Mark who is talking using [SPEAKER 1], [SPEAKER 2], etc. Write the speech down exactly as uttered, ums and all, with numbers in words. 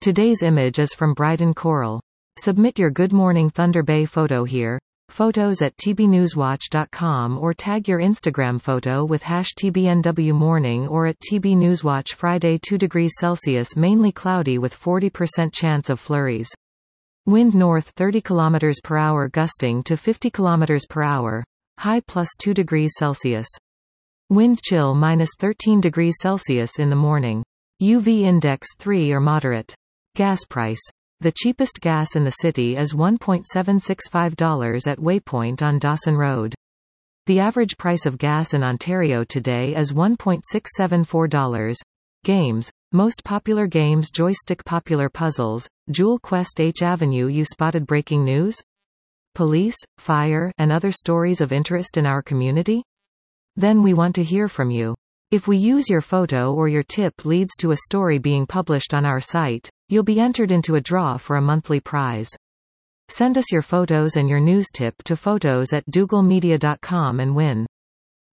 [SPEAKER 1] Today's image is from Bryden Coral. Submit your Good Morning Thunder Bay photo here. Photos at t b newswatch dot com or tag your Instagram photo with hash T B N W morning or at T B Newswatch. Friday, two degrees Celsius, mainly cloudy with forty percent chance of flurries. Wind north thirty kilometers per hour gusting to fifty kilometers per hour. High plus two degrees Celsius. Wind chill minus thirteen degrees Celsius in the morning. U V index three or moderate. Gas price. The cheapest gas in the city is one point seven six five dollars at Waypoint on Dawson Road. The average price of gas in Ontario today is one point six seven four dollars. Games. Most popular games: Joystick. Popular puzzles: Jewel Quest. H Avenue. You spotted breaking news? Police, fire, and other stories of interest in our community? Then we want to hear from you. If we use your photo or your tip leads to a story being published on our site, you'll be entered into a draw for a monthly prize. Send us your photos and your news tip to photos at dougal media dot com and win.